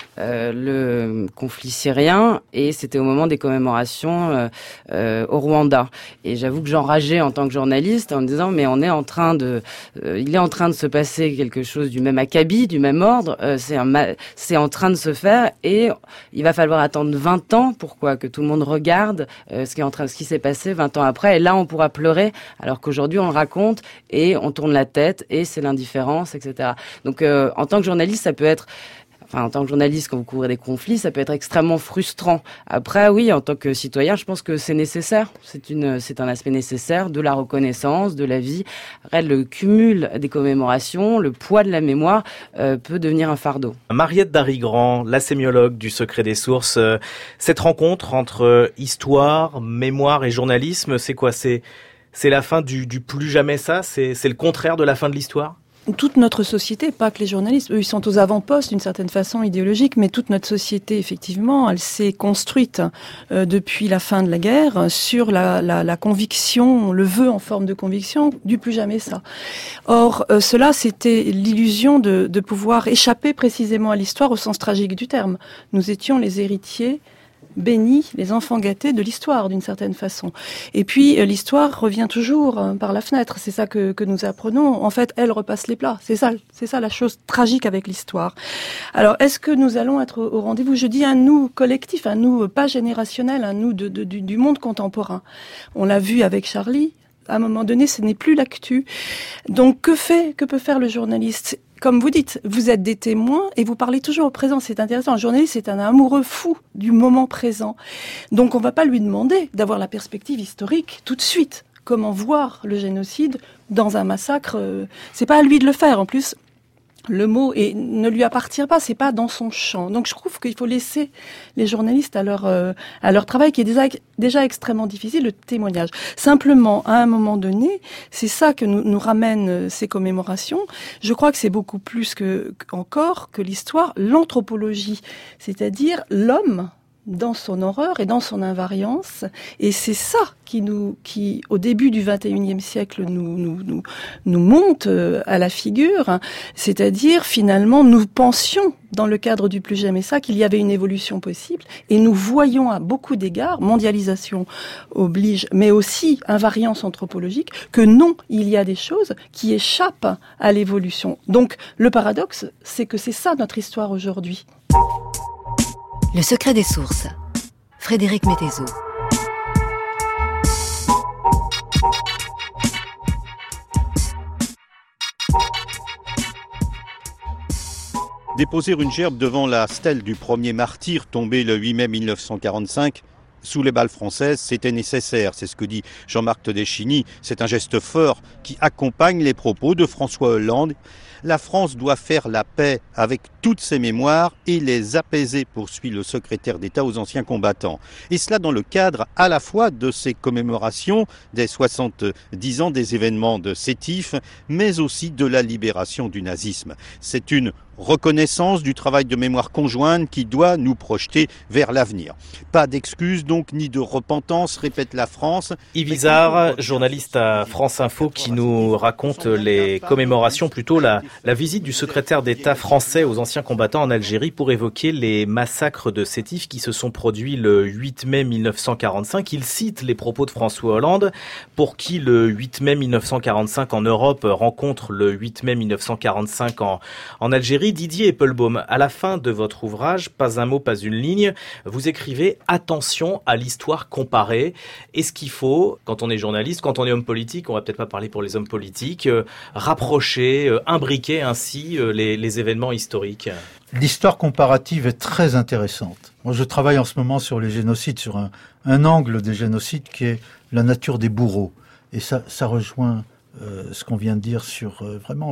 le conflit syrien et c'était au moment des commémorations au Rwanda. Et j'avoue que j'enrageais en tant que journaliste en me disant mais il est en train de se passer quelque chose du même acabit, du même ordre. C'est en train de se faire et il va falloir attendre 20 ans pourquoi que tout le monde regarde ce qui s'est passé 20 ans après, et là on pourra pleurer, alors qu'aujourd'hui on le raconte et on tourne la tête et c'est l'indifférence, etc. Donc en tant que journaliste, ça peut être... Enfin, en tant que journaliste, quand vous couvrez des conflits, ça peut être extrêmement frustrant. Après, oui, en tant que citoyen, je pense que c'est nécessaire. C'est un aspect nécessaire de la reconnaissance, de la vie. Après, le cumul des commémorations, le poids de la mémoire peut devenir un fardeau. Mariette Darigrand, la sémiologue du Secret des Sources. Cette rencontre entre histoire, mémoire et journalisme, c'est quoi? C'est la fin du plus jamais ça? C'est le contraire de la fin de l'histoire? Toute notre société, pas que les journalistes, eux ils sont aux avant-postes d'une certaine façon idéologique, mais toute notre société, effectivement, elle s'est construite depuis la fin de la guerre sur la conviction, le vœu en forme de conviction du plus jamais ça. Or, cela, c'était l'illusion de pouvoir échapper précisément à l'histoire au sens tragique du terme. Nous étions les héritiers bénis, les enfants gâtés de l'histoire d'une certaine façon. Et puis l'histoire revient toujours par la fenêtre, c'est ça que nous apprenons. En fait, elle repasse les plats. C'est ça la chose tragique avec l'histoire. Alors, est-ce que nous allons être au rendez-vous? Je dis un nous collectif, un nous pas générationnel, un nous du monde contemporain. On l'a vu avec Charlie. À un moment donné, ce n'est plus l'actu. Donc, que peut faire le journaliste? comme vous dites, vous êtes des témoins et vous parlez toujours au présent. C'est intéressant. Un journaliste, c'est un amoureux fou du moment présent. Donc, on va pas lui demander d'avoir la perspective historique tout de suite. Comment voir le génocide dans un massacre, c'est pas à lui de le faire. En plus, le mot ne lui appartient pas, c'est pas dans son champ. Donc je trouve qu'il faut laisser les journalistes à leur travail qui est déjà extrêmement difficile, le témoignage. Simplement, à un moment donné, c'est ça que nous ramènent ces commémorations. Je crois que c'est beaucoup plus encore que l'histoire, l'anthropologie, c'est-à-dire l'homme dans son horreur et dans son invariance, et c'est ça qui au début du XXIe siècle nous monte à la figure, c'est-à-dire finalement nous pensions dans le cadre du Plus jamais ça qu'il y avait une évolution possible, et nous voyons à beaucoup d'égards, mondialisation oblige, mais aussi invariance anthropologique, que non, il y a des choses qui échappent à l'évolution. Donc le paradoxe, c'est que c'est ça notre histoire aujourd'hui. Le secret des sources. Frédéric Mettezo. Déposer une gerbe devant la stèle du premier martyr tombé le 8 mai 1945 sous les balles françaises, c'était nécessaire. C'est ce que dit Jean-Marc Todeschini. C'est un geste fort qui accompagne les propos de François Hollande. La France doit faire la paix avec toutes ses mémoires et les apaiser, poursuit le secrétaire d'État aux anciens combattants. Et cela dans le cadre à la fois de ces commémorations des 70 ans des événements de Sétif, mais aussi de la libération du nazisme. C'est une reconnaissance du travail de mémoire conjointe qui doit nous projeter vers l'avenir. Pas d'excuses donc, ni de repentance, répète la France. Yves Izard, journaliste à France Info, qui nous raconte les commémorations, plutôt la visite du secrétaire d'État français aux anciens combattants en Algérie pour évoquer les massacres de Sétif qui se sont produits le 8 mai 1945. Il cite les propos de François Hollande, pour qui le 8 mai 1945 en Europe rencontre le 8 mai 1945 en Algérie. Didier Eppelbaum, à la fin de votre ouvrage, pas un mot, pas une ligne, vous écrivez « Attention à l'histoire comparée ». Est-ce qu'il faut, quand on est journaliste, quand on est homme politique, on va peut-être pas parler pour les hommes politiques, rapprocher, imbriquer ainsi les événements historiques? L'histoire comparative est très intéressante. Moi, je travaille en ce moment sur les génocides, sur un angle des génocides qui est la nature des bourreaux. Et ça rejoint ce qu'on vient de dire sur vraiment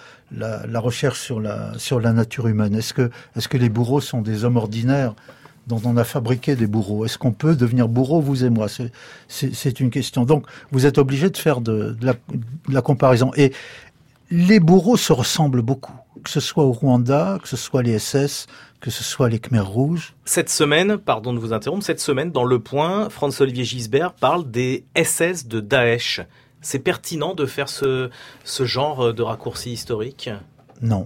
la recherche sur la nature humaine. Est-ce que les bourreaux sont des hommes ordinaires dont on a fabriqué des bourreaux? Est-ce qu'on peut devenir bourreau, vous et moi? C'est une question. Donc, vous êtes obligé de faire de la comparaison. Et les bourreaux se ressemblent beaucoup, que ce soit au Rwanda, que ce soit les SS, que ce soit les Khmers rouges. Cette semaine, pardon de vous interrompre, dans Le Point, Franz-Olivier Gisbert parle des SS de Daesh. C'est pertinent de faire ce genre de raccourci historique? Non.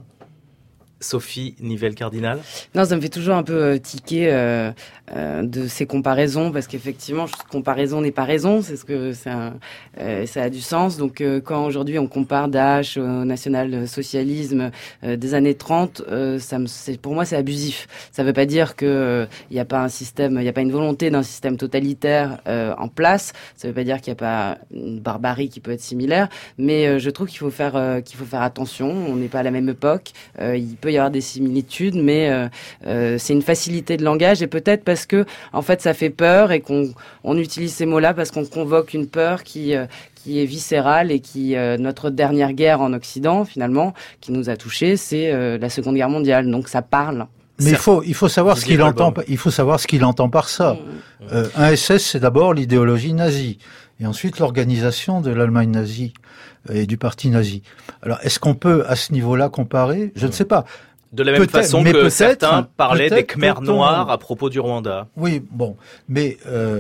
Sophie Nivelle-Cardinal? Non, ça me fait toujours un peu tiquer de ces comparaisons, parce qu'effectivement, comparaison n'est pas raison, c'est ce que ça a du sens. Donc, quand aujourd'hui on compare Daesh au national-socialisme des années 30, pour moi c'est abusif. Ça ne veut pas dire que il n'y a pas un système, il n'y a pas une volonté d'un système totalitaire en place. Ça ne veut pas dire qu'il n'y a pas une barbarie qui peut être similaire, mais je trouve qu'il faut faire attention. On n'est pas à la même époque. Il peut y avoir des similitudes, mais c'est une facilité de langage, et peut-être parce que en fait ça fait peur et qu'on utilise ces mots-là parce qu'on convoque une peur qui est viscérale, et qui notre dernière guerre en Occident finalement qui nous a touchés, c'est la Seconde Guerre mondiale. Donc ça parle. Mais il faut savoir ce qu'il entend. Il faut savoir ce qu'il entend par ça. Un SS, c'est d'abord l'idéologie nazie, et ensuite l'organisation de l'Allemagne nazie et du parti nazi. Alors, est-ce qu'on peut à ce niveau-là comparer? Je ne sais pas. De la même façon que certains parlaient des Khmers noirs à propos du Rwanda. Oui, bon, mais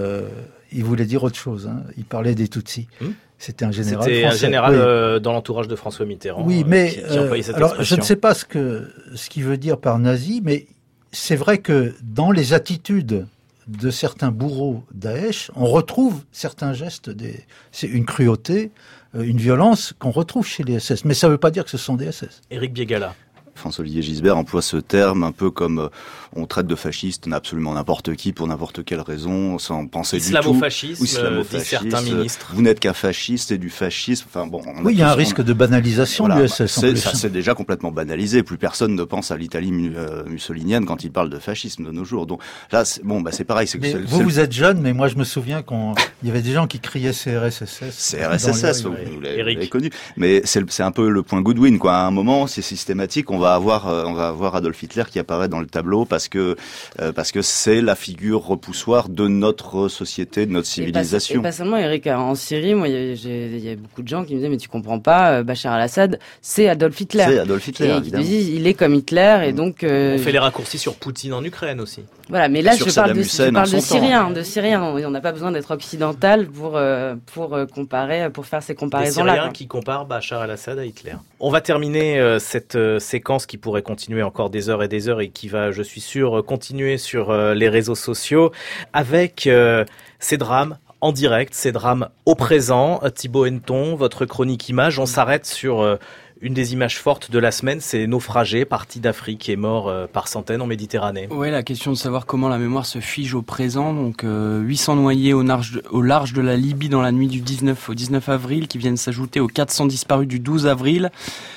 il voulait dire autre chose. Hein. Il parlait des Tutsis. C'était un général français. C'était un général dans l'entourage de François Mitterrand. Oui, mais qui employait cette alors expression. je ne sais pas ce qu'il veut dire par nazi, mais c'est vrai que dans les attitudes de certains bourreaux Daesh, on retrouve certains gestes, c'est une cruauté, une violence qu'on retrouve chez les SS. Mais ça ne veut pas dire que ce sont des SS. Éric Biégala. François-Olivier Gisbert emploie ce terme un peu comme on traite de fasciste absolument n'importe qui pour n'importe quelle raison, sans penser du tout. Islamo-fascisme, disent certains ministres. Vous n'êtes qu'un fasciste et du fascisme. Enfin bon. Oui, il y a un risque de banalisation de l'URSS. Ça c'est déjà complètement banalisé. Plus personne ne pense à l'Italie mussolinienne quand il parle de fascisme de nos jours. Donc là, c'est pareil. Vous êtes jeune, mais moi je me souviens qu'il y avait des gens qui criaient CRSSS. CRSSS, vous l'avez connu. Mais c'est un peu le point Goodwin, quoi. À un moment, c'est systématique. On va avoir Adolf Hitler qui apparaît dans le tableau parce que c'est la figure repoussoire de notre société, de notre civilisation. Et pas seulement, Eric. En Syrie, moi, il y a beaucoup de gens qui me disaient, mais tu comprends pas, Bachar al-Assad, c'est Adolf Hitler. C'est Adolf Hitler, et évidemment. Il est comme Hitler, et donc... On fait les raccourcis sur Poutine en Ukraine aussi. Voilà, mais là, je parle de Syriens. On n'a pas besoin d'être occidental pour comparer, pour faire ces comparaisons-là. Des Syriens qui comparent Bachar al-Assad à Hitler. On va terminer cette séquence qui pourrait continuer encore des heures et qui va, je suis sûr, continuer sur les réseaux sociaux avec ces drames en direct, ces drames au présent. Thibaut Henneton, votre chronique image, on s'arrête sur une des images fortes de la semaine, c'est naufragés partis d'Afrique et morts par centaines en Méditerranée. Oui, la question de savoir comment la mémoire se fige au présent. Donc 800 noyés au large de la Libye dans la nuit du 19 au 19 avril qui viennent s'ajouter aux 400 disparus du 12 avril.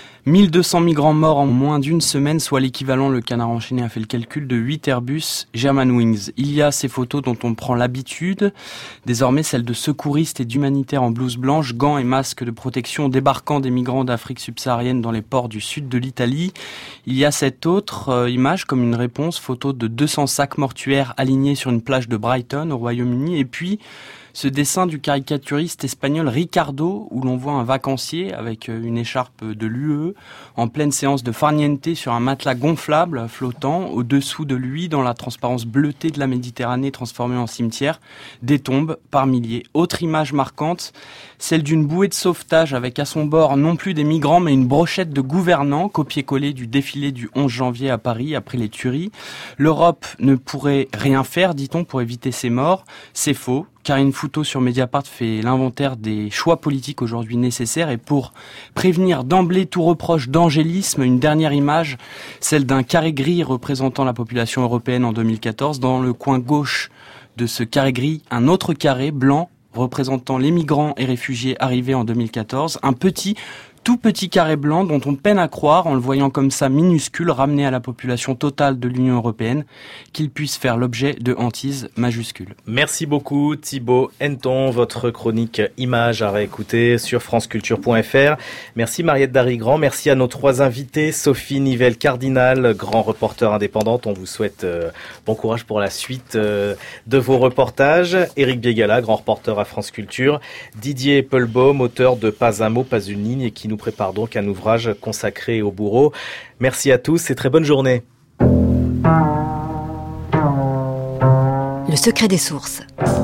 1200 migrants morts en moins d'une semaine, soit l'équivalent, le Canard enchaîné a fait le calcul, de 8 Airbus Germanwings. Il y a ces photos dont on prend l'habitude, désormais celles de secouristes et d'humanitaires en blouse blanche, gants et masques de protection débarquant des migrants d'Afrique subsaharienne dans les ports du sud de l'Italie. Il y a cette autre image comme une réponse, photo de 200 sacs mortuaires alignés sur une plage de Brighton au Royaume-Uni, et puis ce dessin du caricaturiste espagnol Ricardo, où l'on voit un vacancier avec une écharpe de l'UE en pleine séance de farniente sur un matelas gonflable flottant. Au-dessous de lui, dans la transparence bleutée de la Méditerranée transformée en cimetière, des tombes par milliers. Autre image marquante, celle d'une bouée de sauvetage avec à son bord non plus des migrants mais une brochette de gouvernants, copié-collé du défilé du 11 janvier à Paris après les tueries. L'Europe ne pourrait rien faire, dit-on, pour éviter ces morts. C'est faux. Karine Fouteau sur Mediapart fait l'inventaire des choix politiques aujourd'hui nécessaires, et pour prévenir d'emblée tout reproche d'angélisme, une dernière image, celle d'un carré gris représentant la population européenne en 2014. Dans le coin gauche de ce carré gris, un autre carré blanc représentant les migrants et réfugiés arrivés en 2014, un tout petit carré blanc dont on peine à croire, en le voyant comme ça minuscule, ramené à la population totale de l'Union européenne, qu'il puisse faire l'objet de hantises majuscules. Merci beaucoup Thibaut Henneton, votre chronique image à réécouter sur franceculture.fr. Merci Mariette Dary-Grand, merci à nos trois invités, Sophie Nivelle-Cardinal, grand reporter indépendante, on vous souhaite bon courage pour la suite de vos reportages, Éric Biégala, grand reporter à France Culture, Didier Eppelbaum, auteur de Pas un mot, pas une ligne, et qui nous prépare donc un ouvrage consacré au bourreau. Merci à tous et très bonne journée. Le secret des sources.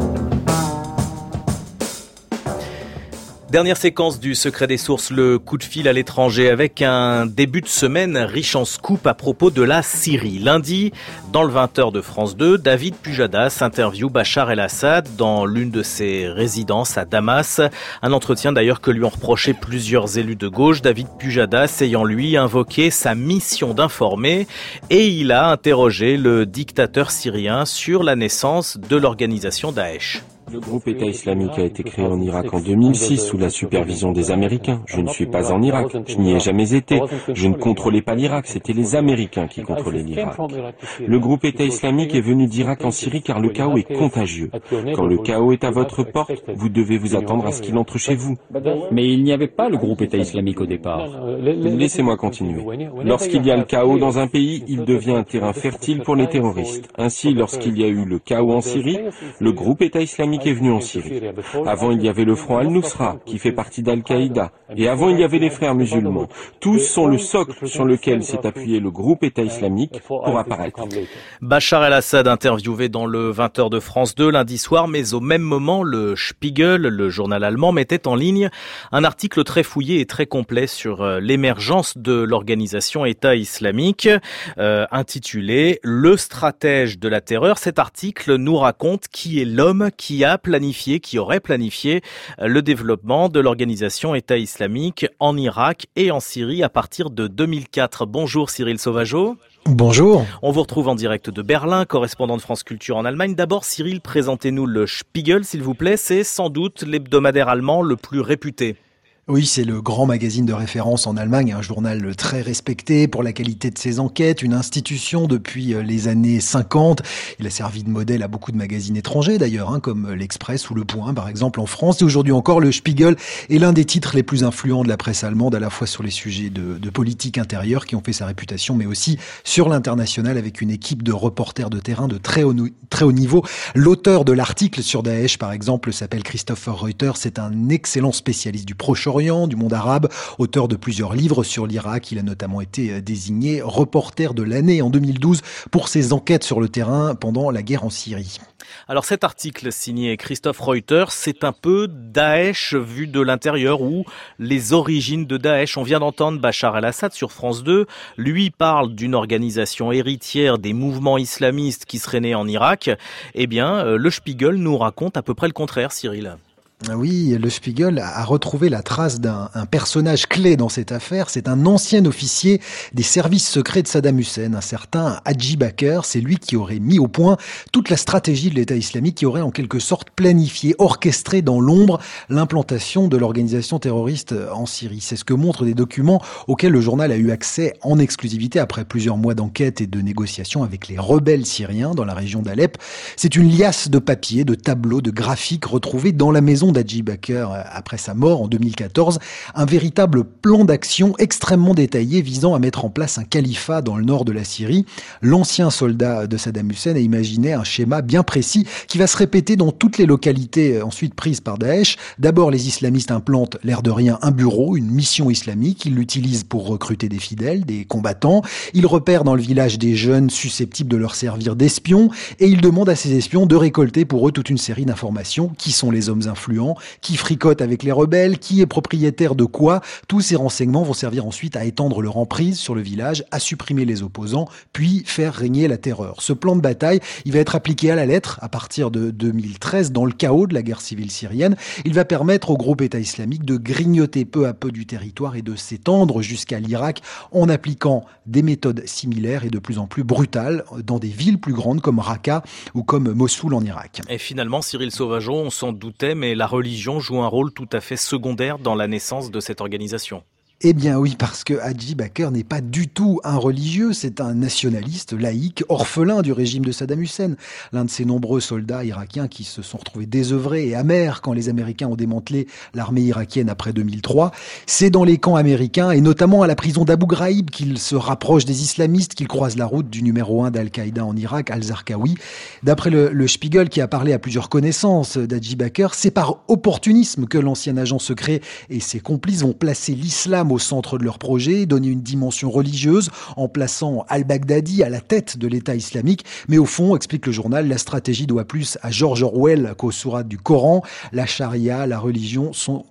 Dernière séquence du secret des sources, le coup de fil à l'étranger avec un début de semaine riche en scoop à propos de la Syrie. Lundi, dans le 20h de France 2, David Pujadas interviewe Bachar el-Assad dans l'une de ses résidences à Damas. Un entretien d'ailleurs que lui ont reproché plusieurs élus de gauche, David Pujadas ayant lui invoqué sa mission d'informer, et il a interrogé le dictateur syrien sur la naissance de l'organisation Daesh. Le groupe État islamique a été créé en Irak en 2006 sous la supervision des Américains. Je ne suis pas en Irak, je n'y ai jamais été. Je ne contrôlais pas l'Irak, c'était les Américains qui contrôlaient l'Irak. Le groupe État islamique est venu d'Irak en Syrie car le chaos est contagieux. Quand le chaos est à votre porte, vous devez vous attendre à ce qu'il entre chez vous. Mais il n'y avait pas le groupe État islamique au départ. Laissez-moi continuer. Lorsqu'il y a le chaos dans un pays, il devient un terrain fertile pour les terroristes. Ainsi, lorsqu'il y a eu le chaos en Syrie, le groupe État islamique est venu en Syrie. Avant, il y avait le Front Al-Nusra, qui fait partie d'Al-Qaïda. Et avant, il y avait les Frères musulmans. Tous sont le socle sur lequel s'est appuyé le groupe État islamique pour apparaître. Bachar el-Assad interviewé dans le 20h de France 2 lundi soir, mais au même moment, le Spiegel, le journal allemand, mettait en ligne un article très fouillé et très complet sur l'émergence de l'organisation État islamique, intitulé « Le stratège de la terreur ». Cet article nous raconte qui est l'homme qui a planifié, qui aurait planifié le développement de l'organisation État islamique en Irak et en Syrie à partir de 2004. Bonjour Cyril Sauvageau. Bonjour. On vous retrouve en direct de Berlin, correspondant de France Culture en Allemagne. D'abord, Cyril, présentez-nous le Spiegel, s'il vous plaît. C'est sans doute l'hebdomadaire allemand le plus réputé. Oui, c'est le grand magazine de référence en Allemagne, un journal très respecté pour la qualité de ses enquêtes, une institution depuis les années 50. Il a servi de modèle à beaucoup de magazines étrangers d'ailleurs, comme l'Express ou Le Point par exemple en France. Et aujourd'hui encore, le Spiegel est l'un des titres les plus influents de la presse allemande, à la fois sur les sujets de politique intérieure qui ont fait sa réputation, mais aussi sur l'international avec une équipe de reporters de terrain de très haut niveau. L'auteur de l'article sur Daesh par exemple s'appelle Christopher Reuter, c'est un excellent spécialiste du Proche-Orient, du monde arabe, auteur de plusieurs livres sur l'Irak. Il a notamment été désigné reporter de l'année en 2012 pour ses enquêtes sur le terrain pendant la guerre en Syrie. Alors cet article signé Christophe Reuter, c'est un peu Daesh vu de l'intérieur ou les origines de Daesh. On vient d'entendre Bachar el-Assad sur France 2. Lui parle d'une organisation héritière des mouvements islamistes qui serait née en Irak. Eh bien, le Spiegel nous raconte à peu près le contraire, Cyril. Oui, le Spiegel a retrouvé la trace d'un personnage clé dans cette affaire. C'est un ancien officier des services secrets de Saddam Hussein, un certain Haji Bakr. C'est lui qui aurait mis au point toute la stratégie de l'État islamique, qui aurait en quelque sorte planifié, orchestré dans l'ombre l'implantation de l'organisation terroriste en Syrie. C'est ce que montrent des documents auxquels le journal a eu accès en exclusivité après plusieurs mois d'enquête et de négociations avec les rebelles syriens dans la région d'Alep. C'est une liasse de papiers, de tableaux, de graphiques retrouvés dans la maison d'Haji Bakr après sa mort en 2014, un véritable plan d'action extrêmement détaillé visant à mettre en place un califat dans le nord de la Syrie. L'ancien soldat de Saddam Hussein a imaginé un schéma bien précis qui va se répéter dans toutes les localités ensuite prises par Daesh. D'abord, les islamistes implantent, l'air de rien, un bureau, une mission islamique. Ils l'utilisent pour recruter des fidèles, des combattants. Ils repèrent dans le village des jeunes susceptibles de leur servir d'espions et ils demandent à ces espions de récolter pour eux toute une série d'informations. Qui sont les hommes influents? Qui fricote avec les rebelles, qui est propriétaire de quoi. Tous ces renseignements vont servir ensuite à étendre leur emprise sur le village, à supprimer les opposants, puis faire régner la terreur. Ce plan de bataille, il va être appliqué à la lettre à partir de 2013 dans le chaos de la guerre civile syrienne. Il va permettre au groupe État islamique de grignoter peu à peu du territoire et de s'étendre jusqu'à l'Irak en appliquant des méthodes similaires et de plus en plus brutales dans des villes plus grandes comme Raqqa ou comme Mossoul en Irak. Et finalement, Cyril Sauvageau, on s'en doutait, mais la religion joue un rôle tout à fait secondaire dans la naissance de cette organisation. Eh bien oui, parce que Haji Bakr n'est pas du tout un religieux, c'est un nationaliste laïque, orphelin du régime de Saddam Hussein. L'un de ces nombreux soldats irakiens qui se sont retrouvés désœuvrés et amers quand les Américains ont démantelé l'armée irakienne après 2003. C'est dans les camps américains et notamment à la prison d'Abu Ghraib qu'il se rapproche des islamistes, qu'il croise la route du numéro 1 d'Al-Qaïda en Irak, Al-Zarqawi. D'après le Spiegel, qui a parlé à plusieurs connaissances d'Haji Bakr, c'est par opportunisme que l'ancien agent secret et ses complices vont placer l'islam au centre de leur projet, donner une dimension religieuse en plaçant al-Baghdadi à la tête de l'État islamique. Mais au fond, explique le journal, la stratégie doit plus à George Orwell qu'aux sourates du Coran. La charia, la religion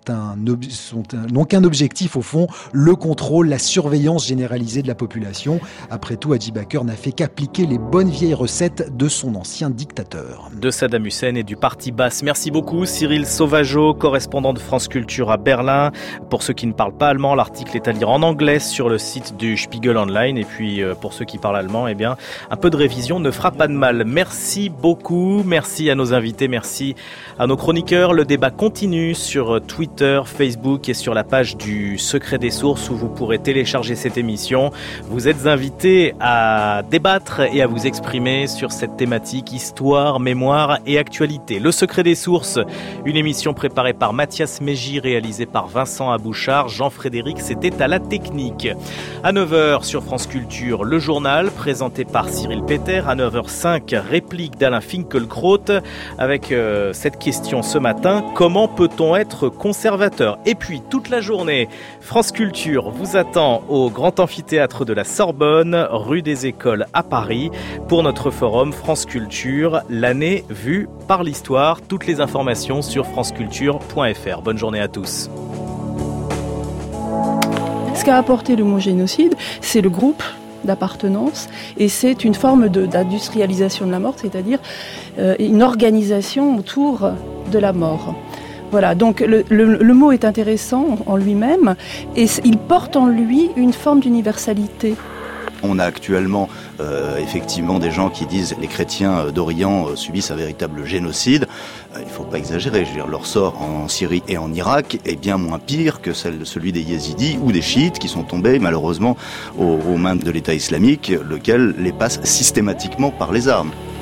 n'ont qu'un objectif au fond, le contrôle, la surveillance généralisée de la population. Après tout, Haji Bakr n'a fait qu'appliquer les bonnes vieilles recettes de son ancien dictateur. De Saddam Hussein et du parti Baas. Merci beaucoup Cyril Sauvageau, correspondant de France Culture à Berlin. Pour ceux qui ne parlent pas allemand, l'article est à lire en anglais sur le site du Spiegel Online. Et puis pour ceux qui parlent allemand, eh bien, un peu de révision ne fera pas de mal. Merci beaucoup, merci à nos invités, merci à nos chroniqueurs. Le débat continue sur Twitter, Facebook et sur la page du Secret des Sources où vous pourrez télécharger cette émission. Vous êtes invités à débattre et à vous exprimer sur cette thématique histoire, mémoire et actualité. Le Secret des Sources, une émission préparée par Mathias Mégy, réalisée par Vincent Abouchard, Jean-Frédéric, c'était à la technique. À 9h sur France Culture, le journal présenté par Cyril Peter. À 9h05, réplique d'Alain Finkielkraut avec cette question ce matin: comment peut-on être conservateur? Et puis toute la journée, France Culture vous attend au Grand Amphithéâtre de la Sorbonne, rue des Écoles à Paris, pour notre forum France Culture, l'année vue par l'histoire. Toutes les informations sur franceculture.fr. Bonne journée à tous. Ce qu'a apporté le mot génocide, c'est le groupe d'appartenance, et c'est une forme d'industrialisation de la mort, c'est-à-dire une organisation autour de la mort. Voilà, donc le mot est intéressant en lui-même, et il porte en lui une forme d'universalité. On a actuellement effectivement des gens qui disent les chrétiens d'Orient subissent un véritable génocide. Il ne faut pas exagérer, je veux dire, leur sort en Syrie et en Irak est bien moins pire que celui des yézidis ou des chiites qui sont tombés malheureusement aux mains de l'État islamique, lequel les passe systématiquement par les armes.